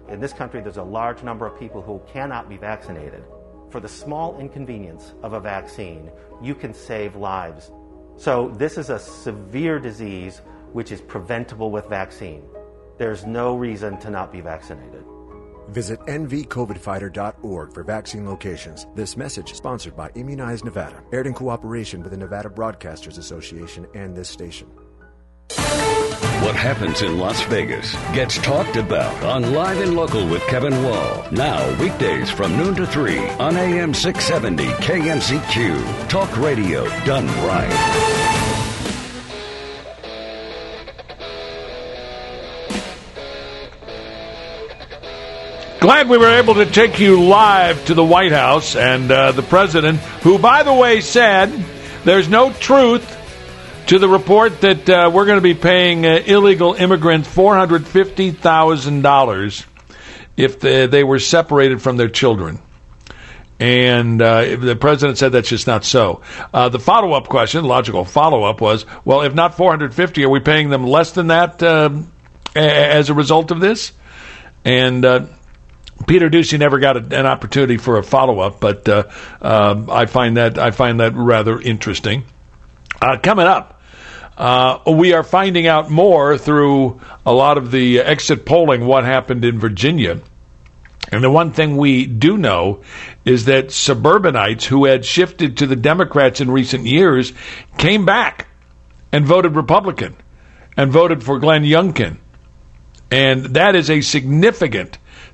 In this country, there's a large number of people who cannot be vaccinated. For the small inconvenience of a vaccine, you can save lives. So this is a severe disease which is preventable with vaccine. There's no reason to not be vaccinated. Visit nvcovidfighter.org for vaccine locations. This message is sponsored by Immunize Nevada, aired in cooperation with the Nevada Broadcasters Association and this station. What happens in Las Vegas gets talked about on Live and Local with Kevin Wall. Now, weekdays from noon to 3 on AM 670 KMZQ. Talk radio done right. Glad we were able to take you live to the White House and the president, who, by the way, said there's no truth to the report that we're going to be paying illegal immigrants $450,000 if they were separated from their children. And the president said that's just not so. The follow-up question, logical follow-up was, well, if not $450,000, are we paying them less than that as a result of this? And Peter Doocy never got an opportunity for a follow-up, but I find that rather interesting. Coming up, we are finding out more through a lot of the exit polling what happened in Virginia. And the one thing we do know is that suburbanites who had shifted to the Democrats in recent years came back and voted Republican and voted for Glenn Youngkin. And that is a significant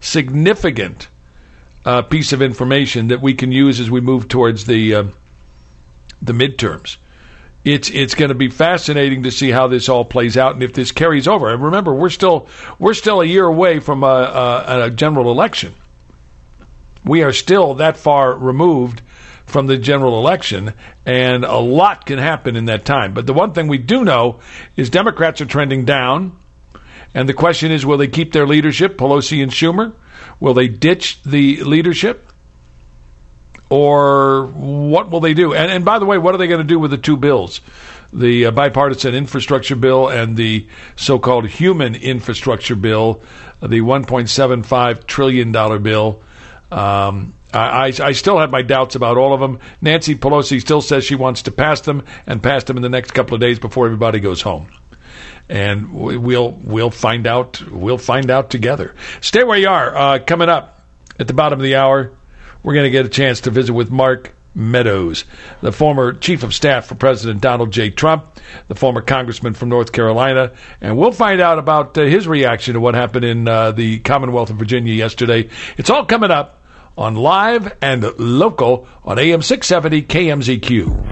piece of information that we can use as we move towards the midterms. It's going to be fascinating to see how this all plays out and if this carries over. And remember, we're still a year away from a general election. We are still that far removed from the general election, and a lot can happen in that time. But the one thing we do know is Democrats are trending down. And the question is, will they keep their leadership, Pelosi and Schumer? Will they ditch the leadership? Or what will they do? And by the way, what are they going to do with the two bills? The bipartisan infrastructure bill and the so-called human infrastructure bill, the $1.75 trillion bill. I still have my doubts about all of them. Nancy Pelosi still says she wants to pass them in the next couple of days before everybody goes home. And we'll find out. We'll find out together. Stay where you are. Coming up at the bottom of the hour, we're going to get a chance to visit with Mark Meadows, the former chief of staff for President Donald J. Trump, the former congressman from North Carolina, and we'll find out about his reaction to what happened in the Commonwealth of Virginia yesterday. It's all coming up on Live and Local on AM 670 KMZQ.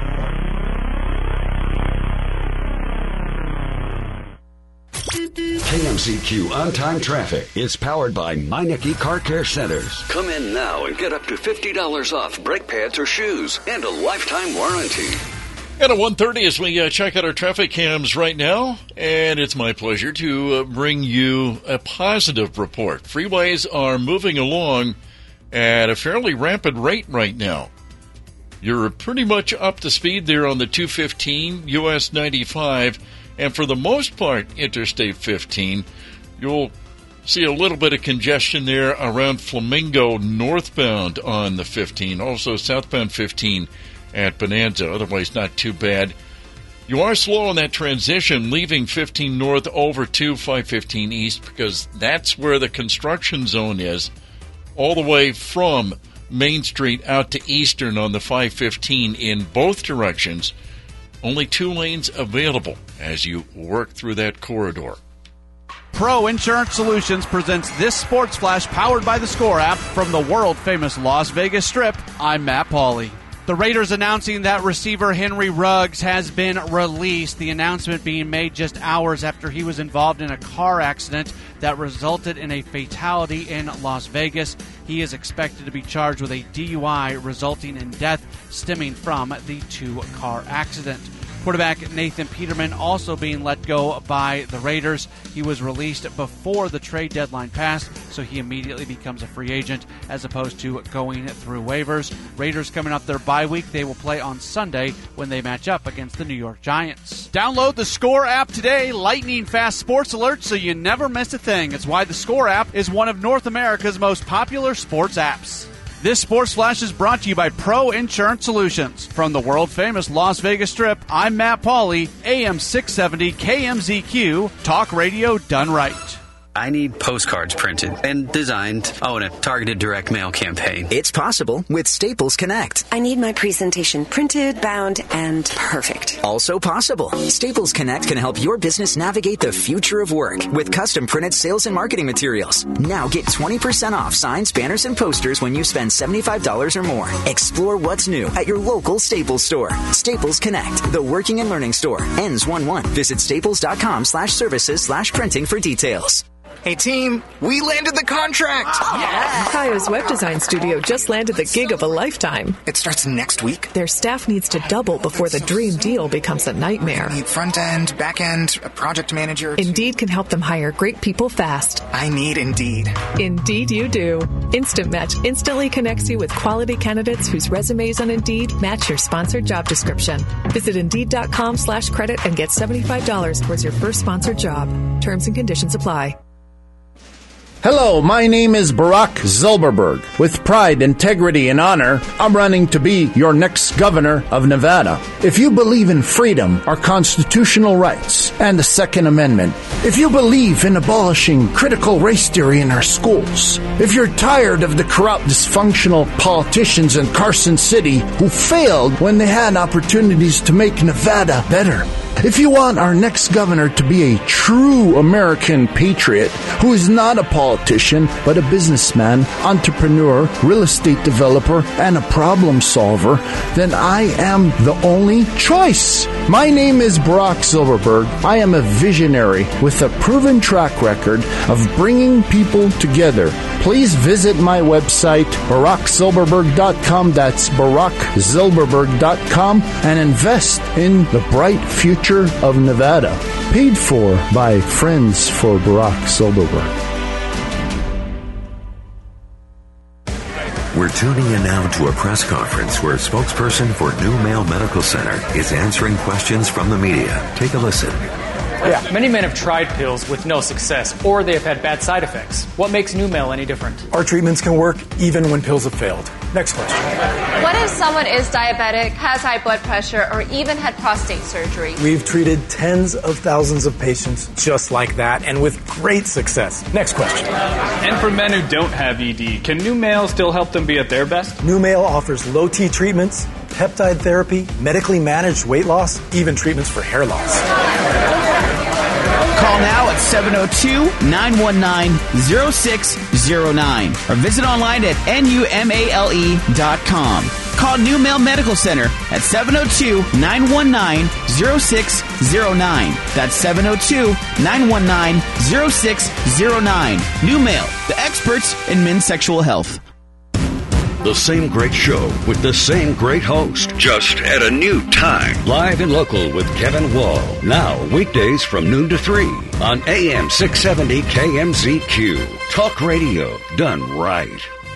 KMZQ On-Time Traffic is powered by Meineke Car Care Centers. Come in now and get up to $50 off brake pads or shoes and a lifetime warranty. And at 1:30 as we check out our traffic cams right now, and it's my pleasure to bring you a positive report. Freeways are moving along at a fairly rapid rate right now. You're pretty much up to speed there on the 215, US 95, and for the most part, Interstate 15. You'll see a little bit of congestion there around Flamingo northbound on the 15. Also southbound 15 at Bonanza. Otherwise, not too bad. You are slow on that transition, leaving 15 north over to 515 east, because that's where the construction zone is, all the way from Main Street out to Eastern on the 515 in both directions. Only 2 lanes available as you work through that corridor. Pro Insurance Solutions presents this Sports Flash powered by the Score app from the world-famous Las Vegas Strip. I'm Matt Pauley. The Raiders announcing that receiver Henry Ruggs has been released. The announcement being made just hours after he was involved in a car accident that resulted in a fatality in Las Vegas. He is expected to be charged with a DUI resulting in death stemming from the 2-car accident. Quarterback Nathan Peterman also being let go by the Raiders. He was released before the trade deadline passed, so he immediately becomes a free agent as opposed to going through waivers. Raiders coming up their bye week. They will play on Sunday when they match up against the New York Giants. Download the Score app today. Lightning fast sports alerts so you never miss a thing. It's why the Score app is one of North America's most popular sports apps. This Sports Flash is brought to you by Pro Insurance Solutions. From the world-famous Las Vegas Strip, I'm Matt Pauley, AM 670 KMZQ, talk radio done right. I need postcards printed and designed. Oh, and a targeted direct mail campaign. It's possible with Staples Connect. I need my presentation printed, bound, and perfect. Also possible. Staples Connect can help your business navigate the future of work with custom printed sales and marketing materials. Now get 20% off signs, banners, and posters when you spend $75 or more. Explore what's new at your local Staples store. Staples Connect, the working and learning store. Ends 1/1. Visit staples.com/services/printing for details. Hey team, we landed the contract! Yeah. Kayo's web design studio just landed the gig of a lifetime. It starts next week? Their staff needs to double before the dream deal becomes a nightmare. I need front end, back end, a project manager. Indeed can help them hire great people fast. I need Indeed. Indeed you do. Instant Match instantly connects you with quality candidates whose resumes on Indeed match your sponsored job description. Visit Indeed.com/credit and get $75 towards your first sponsored job. Terms and conditions apply. Hello, my name is Barack Zilberberg. With pride, integrity, and honor, I'm running to be your next governor of Nevada. If you believe in freedom, our constitutional rights, and the Second Amendment, if you believe in abolishing critical race theory in our schools, if you're tired of the corrupt, dysfunctional politicians in Carson City who failed when they had opportunities to make Nevada better, if you want our next governor to be a true American patriot who is not a politician but a businessman, entrepreneur, real estate developer, and a problem solver, then I am the only choice. My name is Barack Zilberberg. I am a visionary with a proven track record of bringing people together. Please visit my website, BarackZilberberg.com. That's BarackZilberberg.com, and invest in the bright future of Nevada. Paid for by Friends for Barack Zilberberg. We're tuning in now to a press conference where a spokesperson for New Mail Medical Center is answering questions from the media. Take a listen. Yeah, many men have tried pills with no success, or they have had bad side effects. What makes New Mail any different? Our treatments can work even when pills have failed. Next question. What if someone is diabetic, has high blood pressure, or even had prostate surgery? We've treated tens of thousands of patients just like that, and with great success. Next question. And for men who don't have ED, can New Mail still help them be at their best? New Mail offers low T treatments, peptide therapy, medically managed weight loss, even treatments for hair loss. Call now at 702-919-0609 or visit online at numale.com. Call New Mail Medical Center at 702-919-0609. That's 702-919-0609. New Mail, the experts in men's sexual health. The same great show with the same great host, just at a new time. Live and local with Kevin Wall. Now, weekdays from noon to 3 on AM 670 KMZQ. Talk radio done right.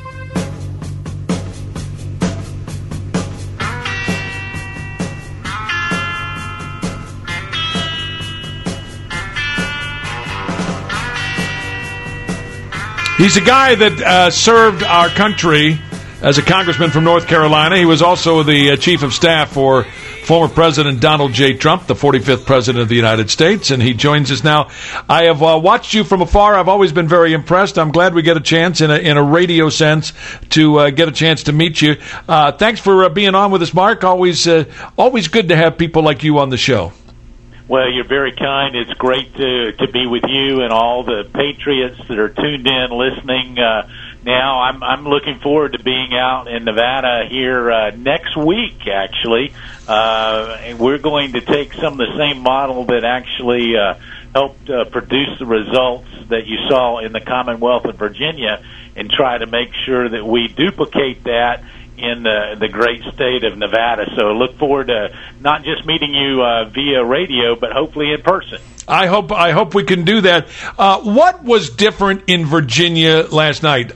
He's a guy that served our country as a congressman from North Carolina. He was also the chief of staff for former President Donald J. Trump, the 45th president of the United States, and he joins us now. I have watched you from afar. I've always been very impressed. I'm glad we get a chance, in a radio sense, to get a chance to meet you. Thanks for being on with us, Mark. Always good to have people like you on the show. Well, you're very kind. It's great to be with you and all the patriots that are tuned in, listening. Now, I'm looking forward to being out in Nevada here next week, actually. And we're going to take some of the same model that actually helped produce the results that you saw in the Commonwealth of Virginia and try to make sure that we duplicate that in the great state of Nevada. So look forward to not just meeting you via radio, but hopefully in person. I hope we can do that. What was different in Virginia last night?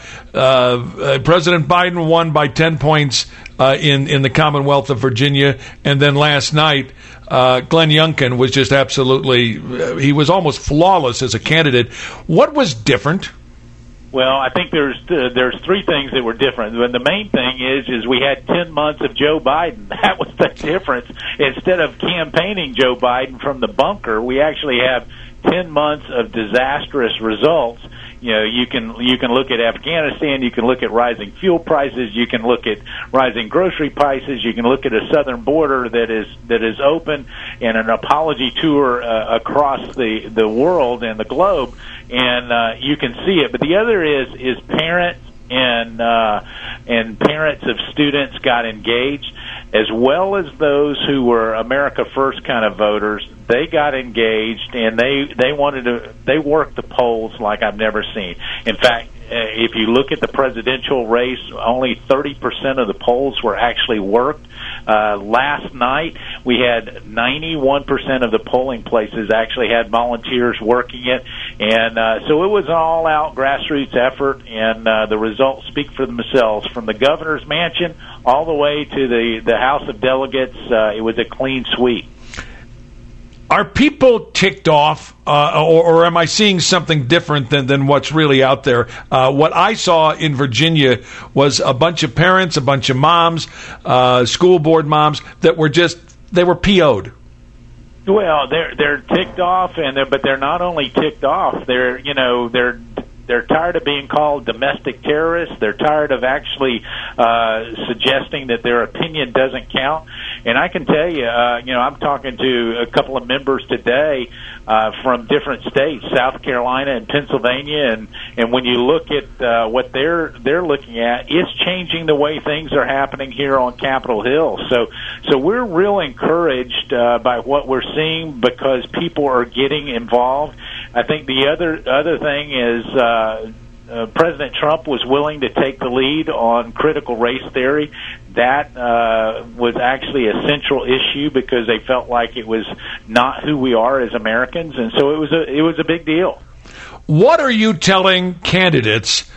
President Biden won by 10 points in the Commonwealth of Virginia, and then last night Glenn Youngkin was just absolutely he was almost flawless as a candidate. What was different? Well, I think there's three things that were different. And the main thing is we had 10 months of Joe Biden. That was the difference. Instead of campaigning Joe Biden from the bunker, we actually have 10 months of disastrous results. You know, you can look at Afghanistan, you can look at rising fuel prices, you can look at rising grocery prices, you can look at a southern border that is open, and an apology tour across the world and the globe, and you can see it. But the other is parents and parents of students got engaged, as well as those who were America First kind of voters. They got engaged, and they worked the polls like I've never seen. In fact, if you look at the presidential race, only 30% of the polls were actually worked. Last night, we had 91% of the polling places actually had volunteers working it, and so it was an all-out grassroots effort, and the results speak for themselves. From the governor's mansion all the way to the House of Delegates, it was a clean sweep. Are people ticked off, or am I seeing something different than what's really out there? What I saw in Virginia was a bunch of parents, a bunch of moms, school board moms that were they were PO'd. Well, they're ticked off, but they're not only ticked off. They're tired of being called domestic terrorists. They're tired of actually suggesting that their opinion doesn't count. And I can tell you, I'm talking to a couple of members today from different states, South Carolina and Pennsylvania, and when you look at what they're looking at, it's changing the way things are happening here on Capitol Hill. So we're real encouraged by what we're seeing because people are getting involved. I think the other thing is President Trump was willing to take the lead on critical race theory. That was actually a central issue because they felt like it was not who we are as Americans, and so it was a big deal. What are you telling candidates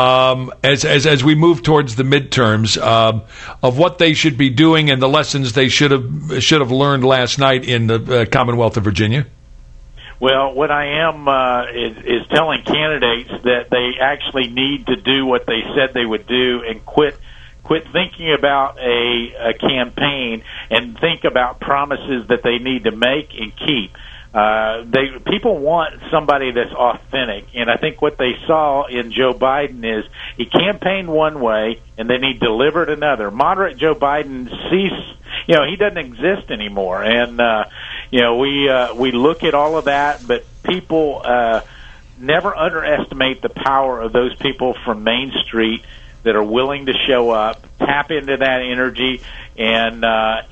as we move towards the midterms of what they should be doing and the lessons they should have learned last night in the Commonwealth of Virginia? Well, what I am is telling candidates that they actually need to do what they said they would do and quit thinking about a campaign and think about promises that they need to make and keep. People want somebody that's authentic, and I think what they saw in Joe Biden is he campaigned one way and then he delivered another. Moderate Joe Biden he doesn't exist anymore, and we look at all of that, but people never underestimate the power of those people from Main Street that are willing to show up, tap into that energy, and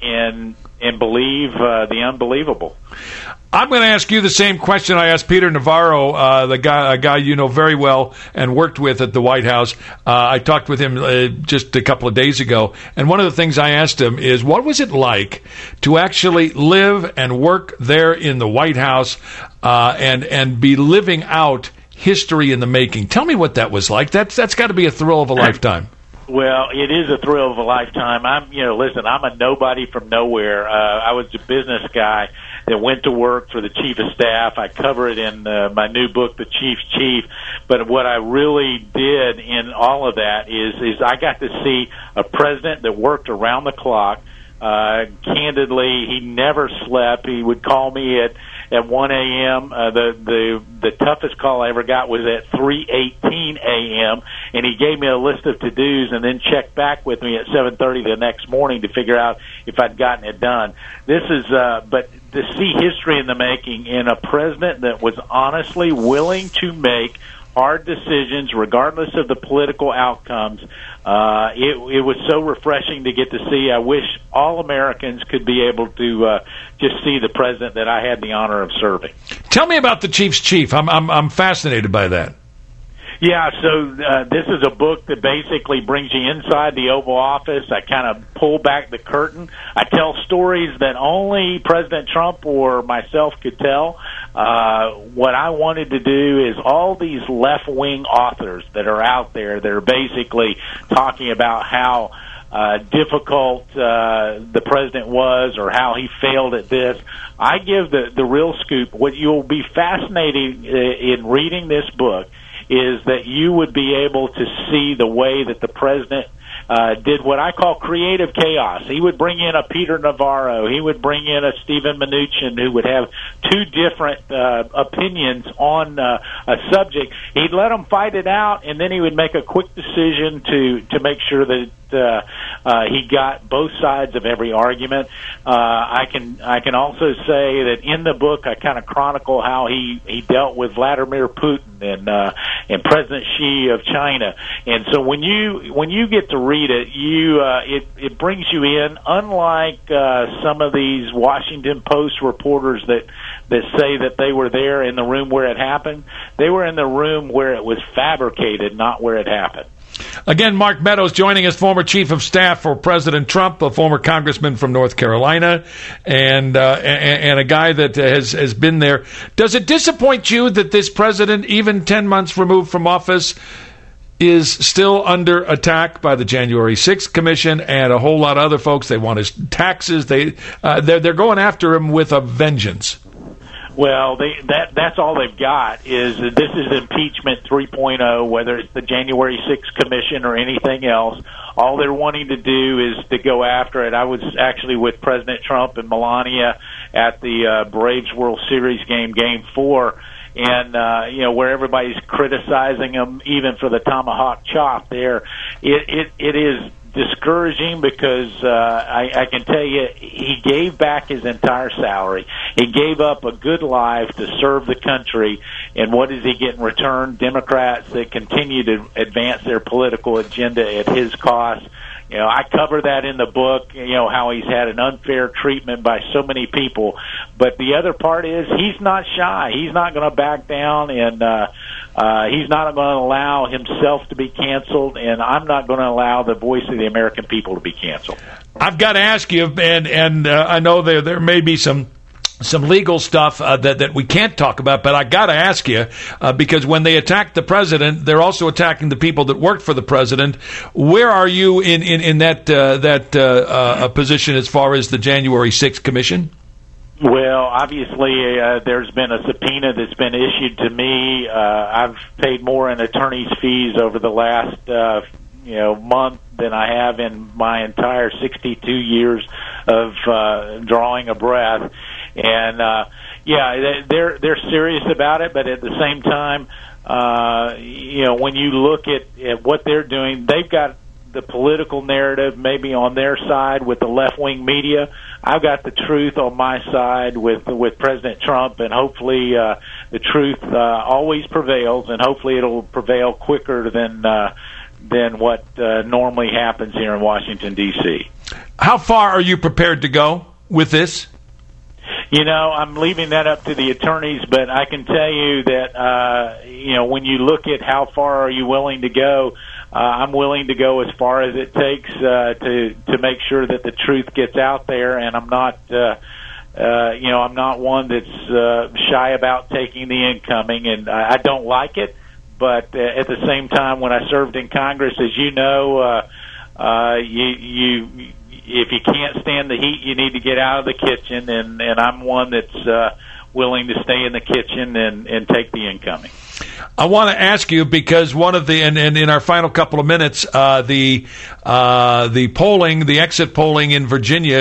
believe the unbelievable. I'm going to ask you the same question I asked Peter Navarro, a guy you know very well and worked with at the White House. I talked with him just a couple of days ago, and one of the things I asked him is, what was it like to actually live and work there in the White House and be living out history in the making? Tell me what that was like. That's got to be a thrill of a lifetime. Well, it is a thrill of a lifetime. I'm a nobody from nowhere. I was a business guy that went to work for the chief of staff. I cover it in my new book, The Chief's Chief. But what I really did in all of that is I got to see a president that worked around the clock. Candidly, he never slept. He would call me at 1 a.m. The toughest call I ever got was at 3:18 a.m. and he gave me a list of to-dos and then checked back with me at 7:30 the next morning to figure out if I'd gotten it done. This is, but to see history in the making in a president that was honestly willing to make hard decisions regardless of the political outcomes. It was so refreshing to get to see. I wish all Americans could be able to just see the president that I had the honor of serving. Tell me about the Chief's Chief. I'm fascinated by that. Yeah, so this is a book that basically brings you inside the Oval Office. I kind of pull back the curtain. I tell stories that only President Trump or myself could tell. What I wanted to do is all these left-wing authors that are out there that are basically talking about how difficult the president was or how he failed at this. I give the real scoop. What you'll be fascinated in reading this book is that you would be able to see the way that the president did what I call creative chaos. He would bring in a Peter Navarro. He would bring in a Stephen Mnuchin who would have two different opinions on a subject. He'd let them fight it out, and then he would make a quick decision to make sure that he got both sides of every argument. I can also say that in the book I kind of chronicle how he dealt with Vladimir Putin and President Xi of China. And so when you get to read it, it brings you in. Unlike some of these Washington Post reporters that say that they were there in the room where it happened, they were in the room where it was fabricated, not where it happened. Again, Mark Meadows joining us, former chief of staff for President Trump, a former congressman from North Carolina, and a guy that has been there. Does it disappoint you that this president, even 10 months removed from office, is still under attack by the January 6th Commission and a whole lot of other folks? They want his taxes. They're going after him with a vengeance. Well, that's all they've got is this is impeachment 3.0, whether it's the January 6th Commission or anything else. All they're wanting to do is to go after it. I was actually with President Trump and Melania at the Braves World Series Game 4, and where everybody's criticizing him even for the tomahawk chop there. It is discouraging because I can tell you he gave back his entire salary. He gave up a good life to serve the country, and what does he get in return? Democrats that continue to advance their political agenda at his cost. I cover that in the book, how he's had an unfair treatment by so many people. But the other part is he's not shy. He's not going to back down, and he's not going to allow himself to be canceled, and I'm not going to allow the voice of the American people to be canceled. I've got to ask you, and I know there may be some legal stuff that we can't talk about, but I got to ask you, because when they attack the president, they're also attacking the people that worked for the president. Where are you in that position as far as the January 6th Commission? Well, obviously, there's been a subpoena that's been issued to me. I've paid more in attorney's fees over the last month than I have in my entire 62 years of drawing a breath. And they're serious about it, but at the same time, when you look at what they're doing, they've got the political narrative maybe on their side with the left-wing media. I've got the truth on my side with President Trump, and hopefully the truth always prevails, and hopefully it'll prevail quicker than what normally happens here in Washington, D.C. How far are you prepared to go with this? I'm leaving that up to the attorneys, but I can tell you that, when you look at how far are you willing to go, I'm willing to go as far as it takes to make sure that the truth gets out there, and I'm not, I'm not one that's shy about taking the incoming, and I don't like it, but at the same time, when I served in Congress, as you know, if you can't stand the heat, you need to get out of the kitchen, and I'm one that's willing to stay in the kitchen and take the incoming. I want to ask you, because one of the, and in our final couple of minutes, the polling, the exit polling in Virginia,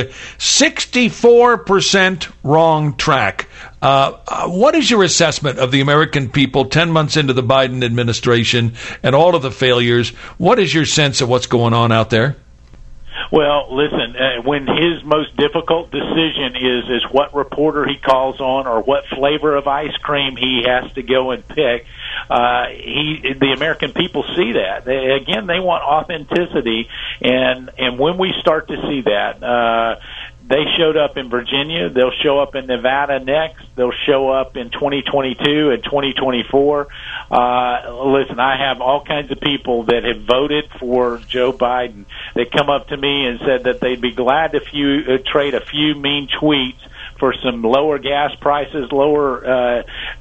64% wrong track. What is your assessment of the American people 10 months into the Biden administration and all of the failures? What is your sense of what's going on out there? Well, listen, when his most difficult decision is what reporter he calls on or what flavor of ice cream he has to go and pick, the American people see that. They want authenticity, and when we start to see that, They showed up in Virginia. They'll show up in Nevada next. They'll show up in 2022 and 2024. Listen, I have all kinds of people that have voted for Joe Biden that come up to me and said that they'd be glad to trade a few mean tweets for some lower gas prices, lower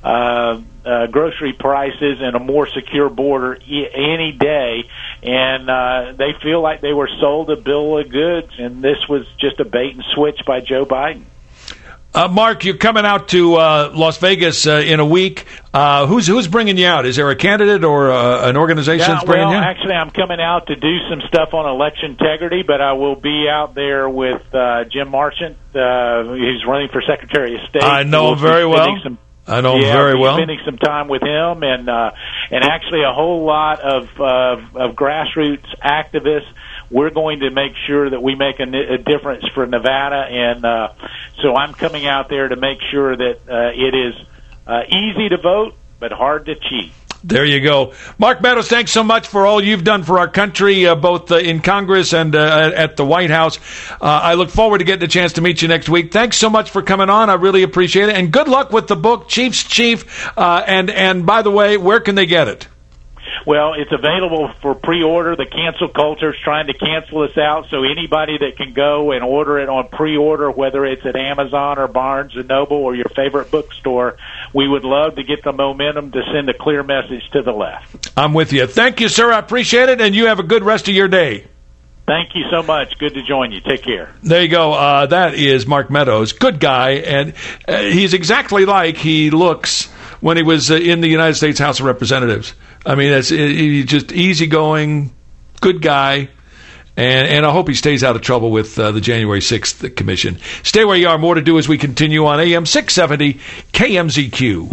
grocery prices, and a more secure border any day. And they feel like they were sold a bill of goods, and this was just a bait and switch by Joe Biden. Mark, you're coming out to Las Vegas in a week. Who's bringing you out? Is there a candidate or an organization that's bringing you? Actually, I'm coming out to do some stuff on election integrity, but I will be out there with Jim Marchant, who's running for Secretary of State. I know him very well. Spending some time with him, and actually a whole lot of grassroots activists. We're going to make sure that we make a difference for Nevada, and so I'm coming out there to make sure that it is easy to vote, but hard to cheat. There you go. Mark Meadows, thanks so much for all you've done for our country, both in Congress and at the White House. I look forward to getting a chance to meet you next week. Thanks so much for coming on. I really appreciate it. And good luck with the book, Chief's Chief. And by the way, where can they get it? Well, it's available for pre-order. The cancel culture is trying to cancel us out, so anybody that can go and order it on pre-order, whether it's at Amazon or Barnes & Noble or your favorite bookstore, we would love to get the momentum to send a clear message to the left. I'm with you. Thank you, sir. I appreciate it, and you have a good rest of your day. Thank you so much. Good to join you. Take care. There you go. That is Mark Meadows. Good guy, and he's exactly like he looks when he was in the United States House of Representatives. I mean, he's just easygoing, good guy, and I hope he stays out of trouble with the January 6th Commission. Stay where you are. More to do as we continue on AM 670 KMZQ.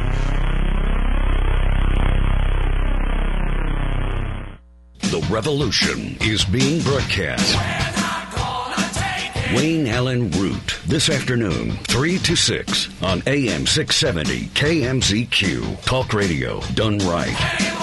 The revolution is being broadcast. Wayne Allen Root, this afternoon, 3 to 6 on AM 670 KMZQ. Talk radio done right.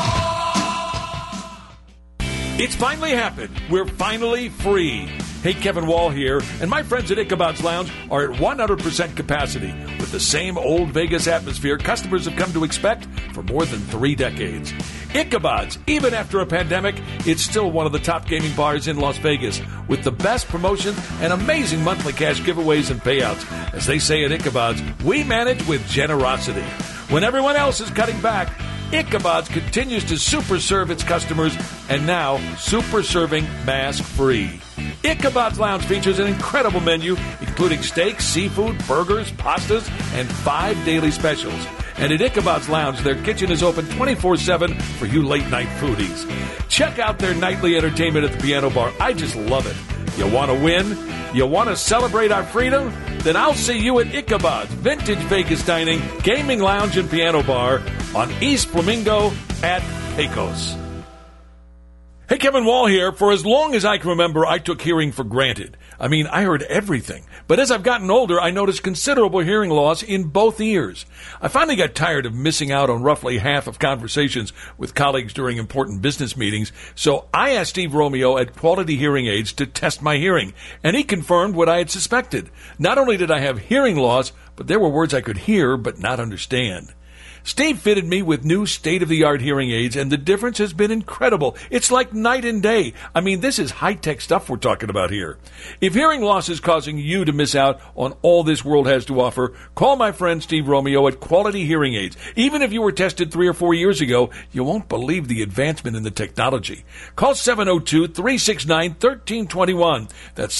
It's finally happened. We're finally free. Hey, Kevin Wall here, and my friends at Ichabod's Lounge are at 100% capacity with the same old Vegas atmosphere customers have come to expect for more than 3 decades. Ichabod's, even after a pandemic, it's still one of the top gaming bars in Las Vegas with the best promotions and amazing monthly cash giveaways and payouts. As they say at Ichabod's, we manage with generosity. When everyone else is cutting back, Ichabod's continues to super serve its customers, and now super serving mask-free. Ichabod's Lounge features an incredible menu, including steaks, seafood, burgers, pastas, and 5 daily specials. And at Ichabod's Lounge, their kitchen is open 24/7 for you late-night foodies. Check out their nightly entertainment at the Piano Bar. I just love it. You want to win? You want to celebrate our freedom? Then I'll see you at Ichabod's Vintage Vegas Dining, Gaming Lounge, and Piano Bar on East Flamingo at Pecos. Hey, Kevin Wall here. For as long as I can remember, I took hearing for granted. I mean, I heard everything. But as I've gotten older, I noticed considerable hearing loss in both ears. I finally got tired of missing out on roughly half of conversations with colleagues during important business meetings, so I asked Steve Romeo at Quality Hearing Aids to test my hearing, and he confirmed what I had suspected. Not only did I have hearing loss, but there were words I could hear but not understand. Steve fitted me with new state-of-the-art hearing aids, and the difference has been incredible. It's like night and day. I mean, this is high-tech stuff we're talking about here. If hearing loss is causing you to miss out on all this world has to offer, call my friend Steve Romeo at Quality Hearing Aids. Even if you were tested 3 or 4 years ago, you won't believe the advancement in the technology. Call 702-369-1321. That's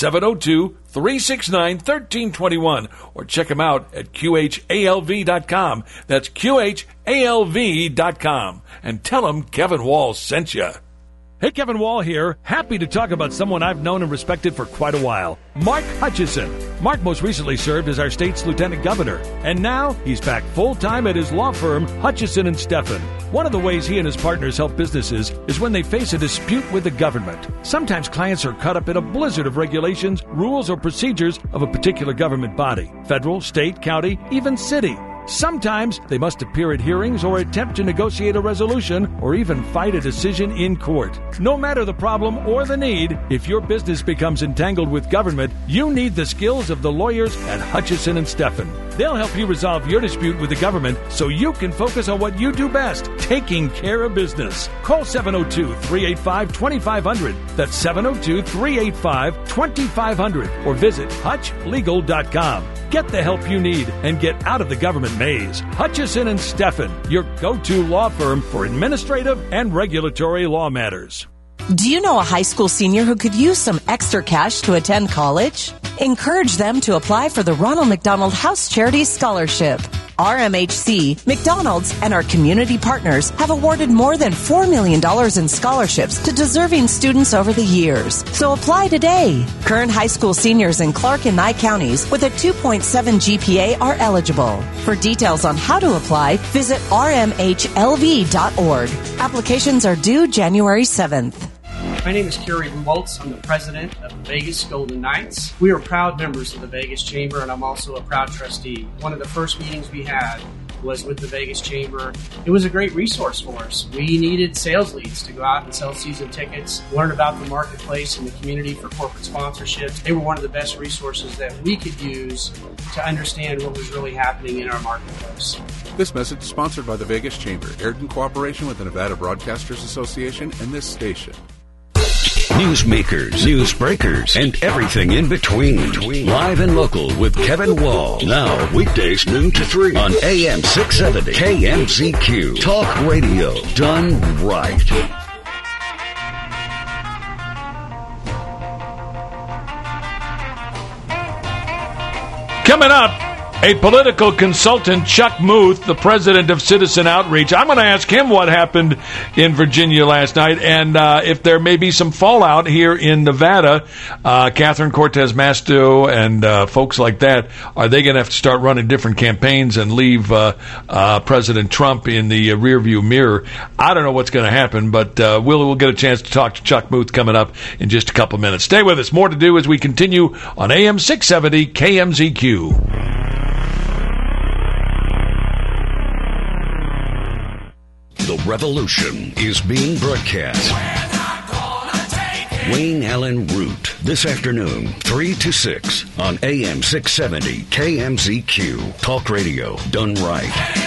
702-369-1321. Or check them out at QHALV.com. That's QHALV.com. And tell them Kevin Wall sent you. Hey, Kevin Wall here. Happy to talk about someone I've known and respected for quite a while. Mark Hutchison. Mark most recently served as our state's lieutenant governor. And now he's back full-time at his law firm, Hutchison & Steffen. One of the ways he and his partners help businesses is when they face a dispute with the government. Sometimes clients are caught up in a blizzard of regulations, rules, or procedures of a particular government body. Federal, state, county, even city. Sometimes they must appear at hearings or attempt to negotiate a resolution or even fight a decision in court. No matter the problem or the need, if your business becomes entangled with government, you need the skills of the lawyers at Hutchison and Steffen. They'll help you resolve your dispute with the government so you can focus on what you do best, taking care of business. Call 702-385-2500. That's 702-385-2500 or visit hutchlegal.com. Get the help you need and get out of the government maze. Hutchison and Steffen, your go-to law firm for administrative and regulatory law matters. Do you know a high school senior who could use some extra cash to attend college? Encourage them to apply for the Ronald McDonald House Charity Scholarship. RMHC, McDonald's, and our community partners have awarded more than $4 million in scholarships to deserving students over the years. So apply today. Current high school seniors in Clark and Nye counties with a 2.7 GPA are eligible. For details on how to apply, visit rmhlv.org. Applications are due January 7th. My name is Kerry Waltz. I'm the president of the Vegas Golden Knights. We are proud members of the Vegas Chamber, and I'm also a proud trustee. One of the first meetings we had was with the Vegas Chamber. It was a great resource for us. We needed sales leads to go out and sell season tickets, learn about the marketplace and the community for corporate sponsorships. They were one of the best resources that we could use to understand what was really happening in our marketplace. This message is sponsored by the Vegas Chamber, aired in cooperation with the Nevada Broadcasters Association and this station. Newsmakers, newsbreakers, and everything in between. Live and local with Kevin Wall. Now, weekdays noon to 3 on AM 670 KMZQ. Talk radio done right. Coming up, a political consultant, Chuck Muth, the president of Citizen Outreach. I'm going to ask him what happened in Virginia last night and if there may be some fallout here in Nevada. Catherine Cortez Masto and folks like that, are they going to have to start running different campaigns and leave President Trump in the rearview mirror? I don't know what's going to happen, but we'll get a chance to talk to Chuck Muth coming up in just a couple minutes. Stay with us. More to do as we continue on AM 670 KMZQ. The revolution is being broadcast. Wayne Allen Root, this afternoon, 3 to 6 on AM 670 KMZQ. Talk radio done right.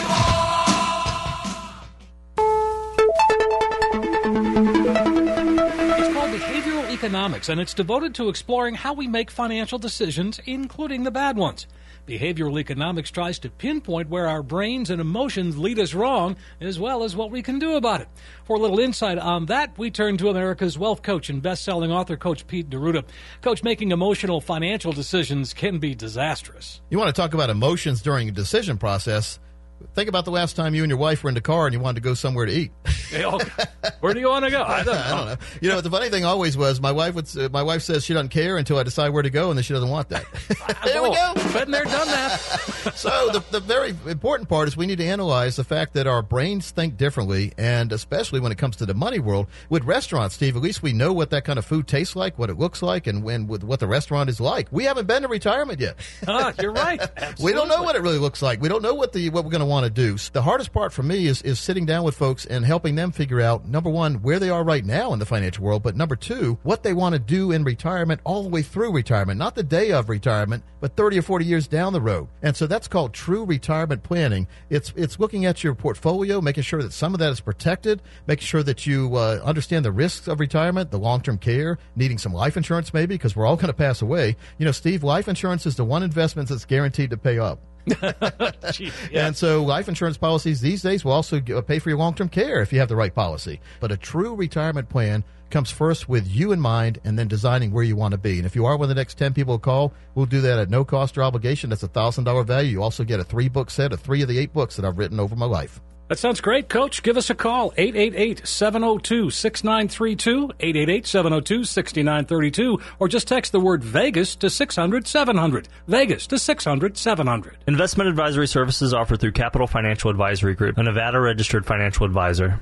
It's called Behavioral Economics, and it's devoted to exploring how we make financial decisions, including the bad ones. Behavioral economics tries to pinpoint where our brains and emotions lead us wrong, as well as what we can do about it. For a little insight on that, we turn to America's wealth coach and best-selling author, Coach Pete D'Arruda. Coach, making emotional financial decisions can be disastrous. You want to talk about emotions during a decision process? Think about the last time you and your wife were in the car and you wanted to go somewhere to eat. Where do you want to go? I don't know. You know, the funny thing always was my wife says she doesn't care until I decide where to go, and then she doesn't want that. There we go. Been there, done that. So the very important part is we need to analyze the fact that our brains think differently, and especially when it comes to the money world. With restaurants, Steve, at least we know what that kind of food tastes like, what it looks like, and with what the restaurant is like. We haven't been to retirement yet. You're right. We don't know what it really looks like. We don't know what we're going to want to do. The hardest part for me is sitting down with folks and helping them figure out, number one, where they are right now in the financial world, but number two, what they want to do in retirement all the way through retirement, not the day of retirement, but 30 or 40 years down the road. And so that's called true retirement planning. It's looking at your portfolio, making sure that some of that is protected, making sure that you understand the risks of retirement, the long-term care, needing some life insurance maybe, because we're all going to pass away. You know, Steve, life insurance is the one investment that's guaranteed to pay up. Gee, And so life insurance policies these days will also pay for your long-term care if you have the right policy. But a true retirement plan comes first with you in mind and then designing where you want to be. And if you are one of the next 10 people who call, we'll do that at no cost or obligation. That's a $1,000 value. You also get a 3-book set of 3 of the 8 books that I've written over my life. That sounds great, Coach. Give us a call, 888-702-6932, 888-702-6932, or just text the word Vegas to 600-700. Vegas to 600-700. Investment advisory services offered through Capital Financial Advisory Group, a Nevada-registered financial advisor.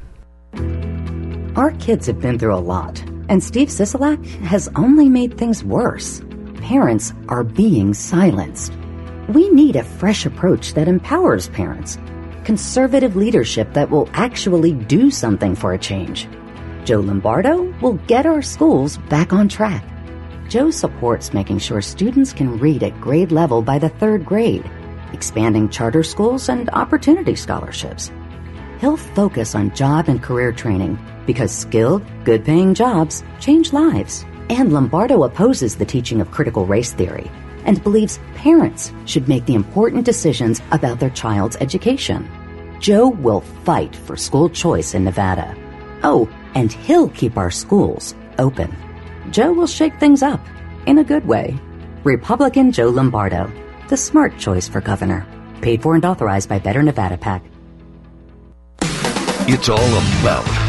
Our kids have been through a lot, and Steve Sisolak has only made things worse. Parents are being silenced. We need a fresh approach that empowers parents. Conservative leadership that will actually do something for a change. Joe Lombardo will get our schools back on track. Joe supports making sure students can read at grade level by the 3rd grade, expanding charter schools and opportunity scholarships. He'll focus on job and career training because skilled, good-paying jobs change lives. And Lombardo opposes the teaching of critical race theory and believes parents should make the important decisions about their child's education. Joe will fight for school choice in Nevada. Oh, and he'll keep our schools open. Joe will shake things up in a good way. Republican Joe Lombardo, the smart choice for governor. Paid for and authorized by Better Nevada PAC. It's all about